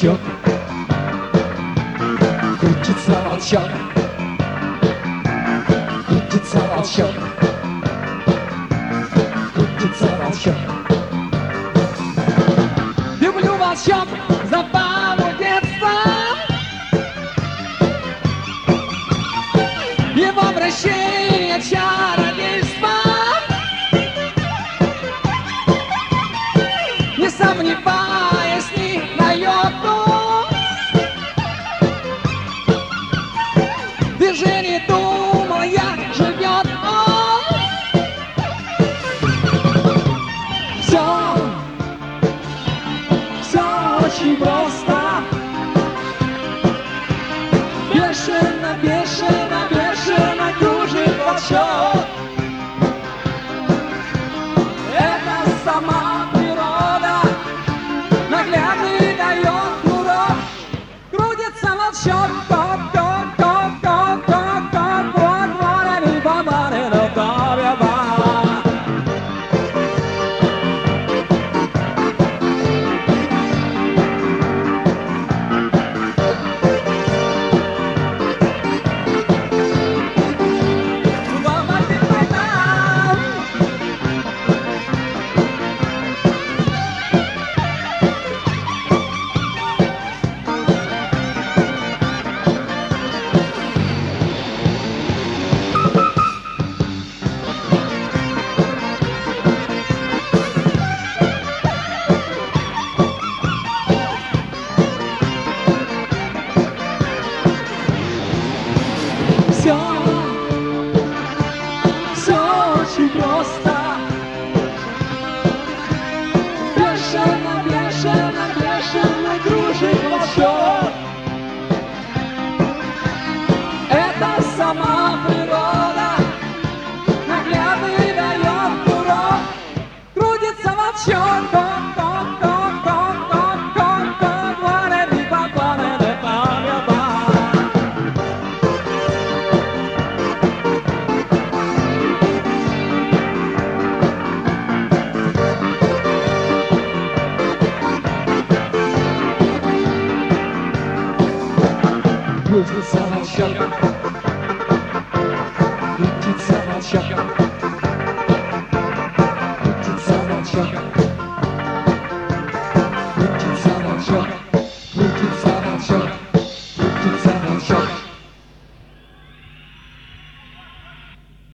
волчок, крутится волчок, крутится волчок, крутится волчок. Люблю волчок забаву детства, его вращение чародейства. Не сомневаясь ни на йоту, в движении думал я, живет он. Все очень просто. Бешено, бешено, бешено кружит волчок. Это сама природа наглядный дает урок. Крутится волчок, кок, кок, кок, кок, кок, кок, вот, вот, они попали на табеба. Все очень просто. Бешено, бешено, бешено кружит волчок. Это сама природа наглядный дает урок. Крутится волчок, кок, кок, кок, кок, кок, кок, кок, вот они попали на табеба. Крутится волчок, крутится волчок, крутится волчок, крутится волчок, крутится волчок, крутится волчок.